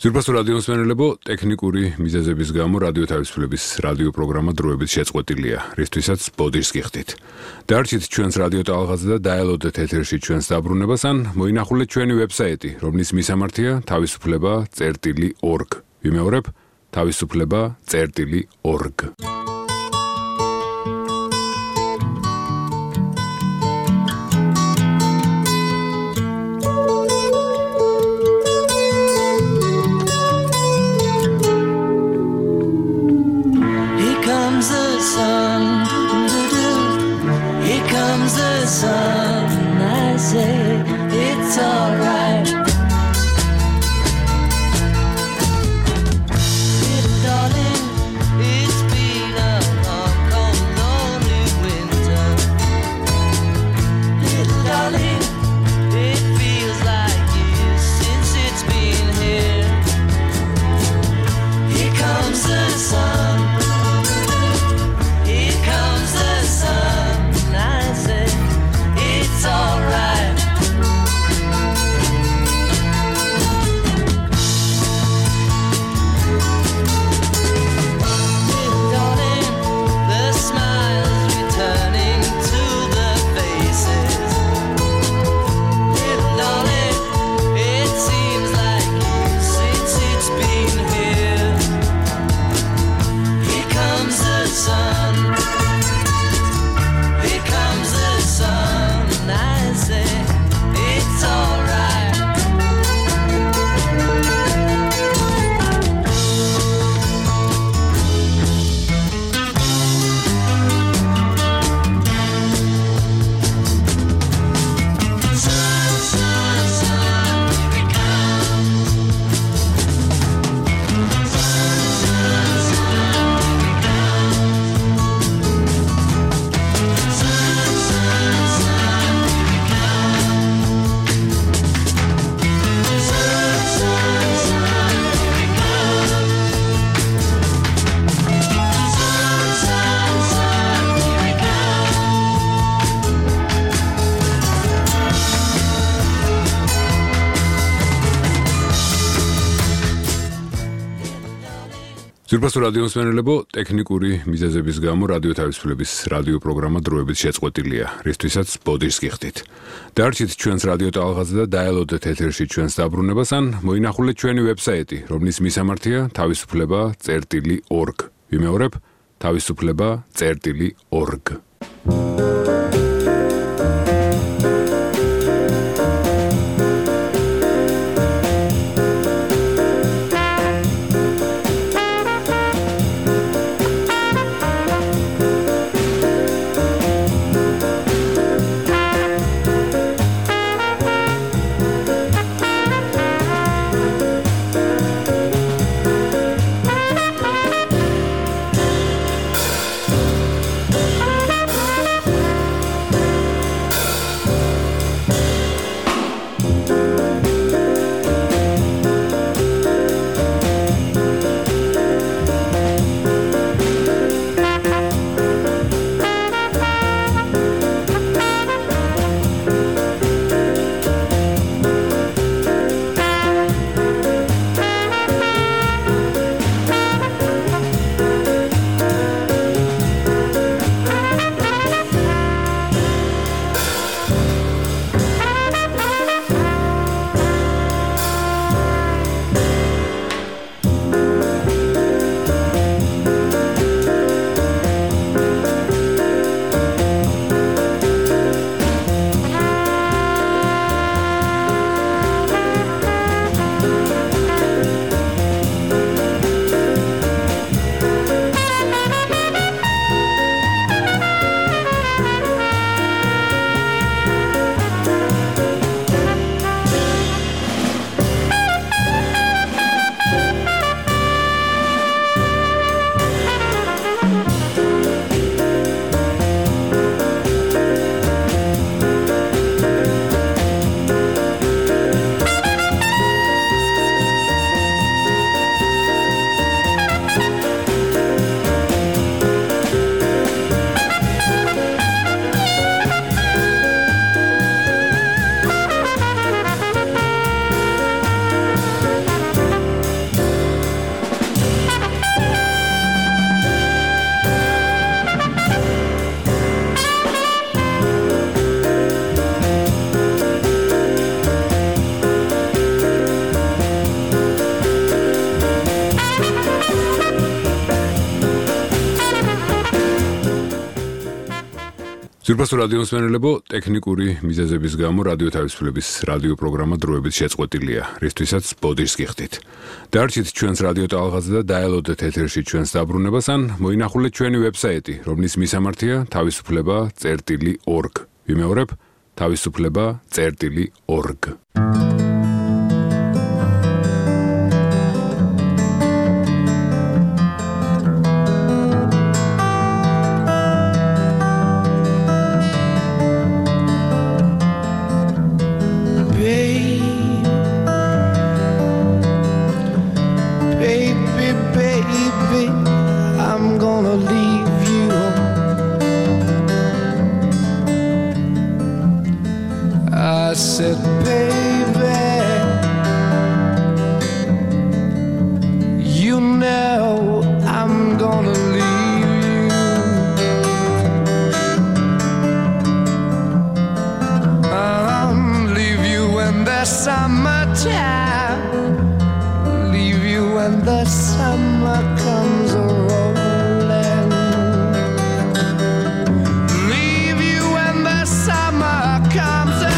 ძირფასო რადიო მსმენელებო, ტექნიკური მიზეზების გამო რადიო თავისუფლების რადიო პროგრამა დროებით შეწყვეტილია, რისთვისაც ბოდიშს გიხდით. დარჩით ჩვენს რადიო ტალღაზე და დაელოდეთ ეთერში ჩვენს დაბრუნებას ან მოინახულეთ ჩვენი ვებსაიტი, რომლის მისამართია თავისუფლება.org. ვიმეორებ, თავისუფლება.org. Sun, I say it's alright. Little darling, it's been a long, cold, lonely winter. Little darling, it feels like years since it's been here. Here comes the sun. Here comes the sun. I say it's alright. Little darling, the smiles returning to the faces. Little darling, it seems like years since it's been here. Here comes the sun. Here comes the sun, I say it's alright. Sun, sun, sun, here it comes. Sun, sun, sun, here it comes. Sun, sun, sun, here it comes. Sun, sun, sun, here it comes. Sun, sun, sun, here it comes. ძირფასო რადიო მსმენელებო, ტექნიკური მიზეზების გამო რადიო თავისუფლების რადიო პროგრამა დროებით შეწყვეტილია, რისთვისაც ბოდიშს გიხდით. დარჩით ჩვენს რადიო ტალღაზე და დაელოდეთ ეთერში ჩვენს დაბრუნებას ან მოინახულეთ ჩვენი ვებსაიტი, რომლის მისამართია თავისუფლება.org. ვიმეორებ, თავისუფლება.org. ზურბასო რადიო მსმენელებო, ტექნიკური მიზეზების გამო რადიო თავისუფლების რადიო პროგრამა დროებით შეწყვეტილია, რისთვისაც ბოდიშს გიხდით. დარჩით ჩვენს რადიო ტალღაზე და დაელოდეთ ეთერში ჩვენს დაბრუნებას ან მოინახულეთ ჩვენი ვებსაიტი, რომლის მისამართია თავისუფლება.org. ვიმეორებ, თავისუფლება.org. Said, baby, you know I'm gonna leave you. Leave you in the summertime. Leave you when the summer comes rolling. Leave you when the summer comes along.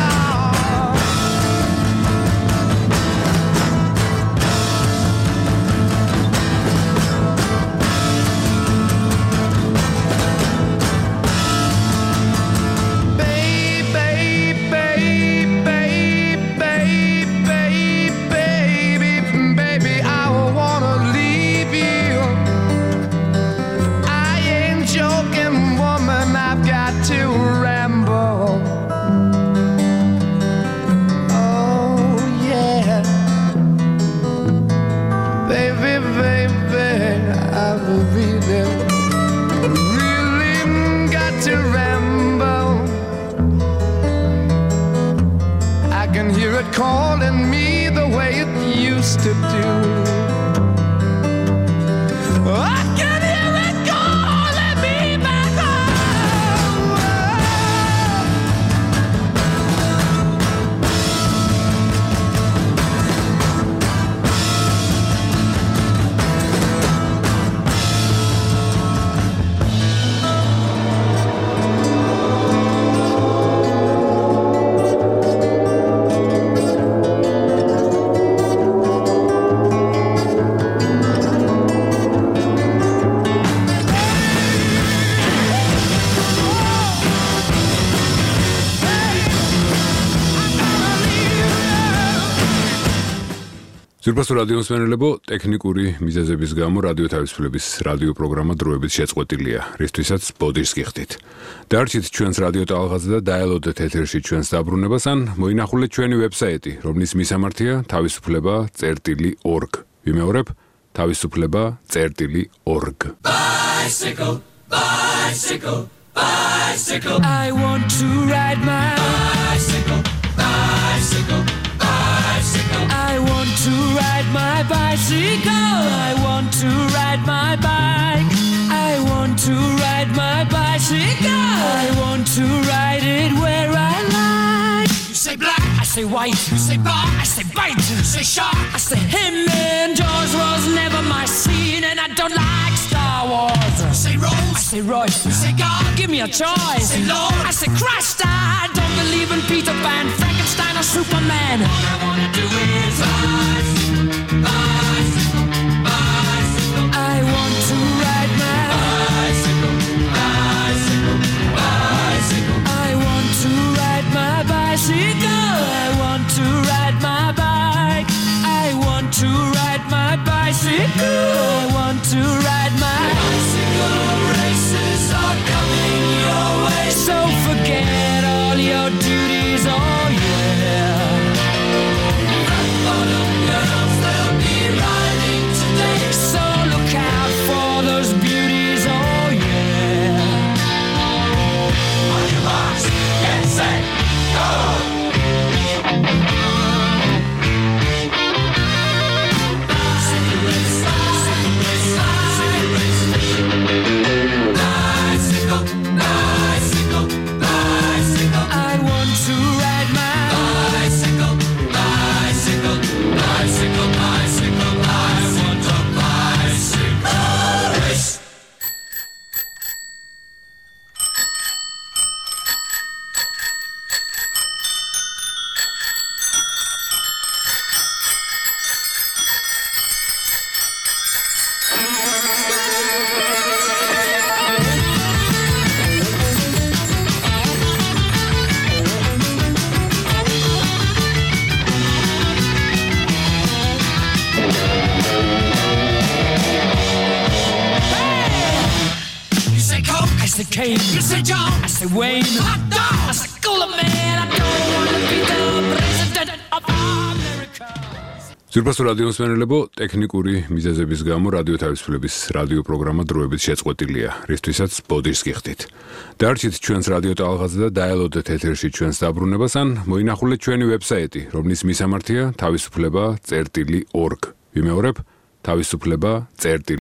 Calling me the way it used to do. I can hear it calling me back home. ზურბასო რადიო მსმენელებო, ტექნიკური მიზეზების გამო რადიო თავისუფლების რადიო პროგრამა დროებით შეწყვეტილია, რისთვისაც ბოდიშს გიხდით. დარჩით ჩვენს რადიო ტალღაზე და დაელოდეთ ეთერში ჩვენს დაბრუნებას ან მოინახულეთ ჩვენი ვებსაიტი, რომლის მისამართია თავისუფლება.org. ვიმეორებ, თავისუფლება.org. Bicycle, bicycle, bicycle. I want to ride my Bicycle, bicycle, bicycle. I want to ride my bicycle. I want to ride my bike. I want to ride my bicycle. I want to ride it where I like. You say black, I say white. you say bar, I say bite. you say shark. I say him and Jaws was never my scene, and I don't like Star Wars. You say I rose, say Royce. you say God. Give me a choice. Say Lord. I say Christ. I don't believe in Peter Pan, Frankenstein, or Superman. All I wanna do is bicycle, bicycle, bicycle. I want to ride my Bicycle, bicycle, bicycle. I want to ride my bicycle. I want to ride my bike. I want to ride my bicycle. I want to ride my Bicycle races are coming your way. So forget all your duties, oh yeah. Rock bottom girl. say Kane, you say John, I say Wayne, hot dog, I say Cooler Man. I don't want to be the president of America. ზურბასო რადიო მსმენელებო, ტექნიკური მიზეზების გამო რადიო თავისუფლების რადიო პროგრამა დროებით შეწყვეტილია, რისთვისაც ბოდიშს გიხდით. დარჩით ჩვენს რადიო ტალღაზე და დაელოდეთ ეთერში ჩვენს დაბრუნებას, ან მოინახულეთ ჩვენი ვებსაიტი, რომლის მისამართია თავისუფლება.org. ვიმეორებ, თავისუფლება.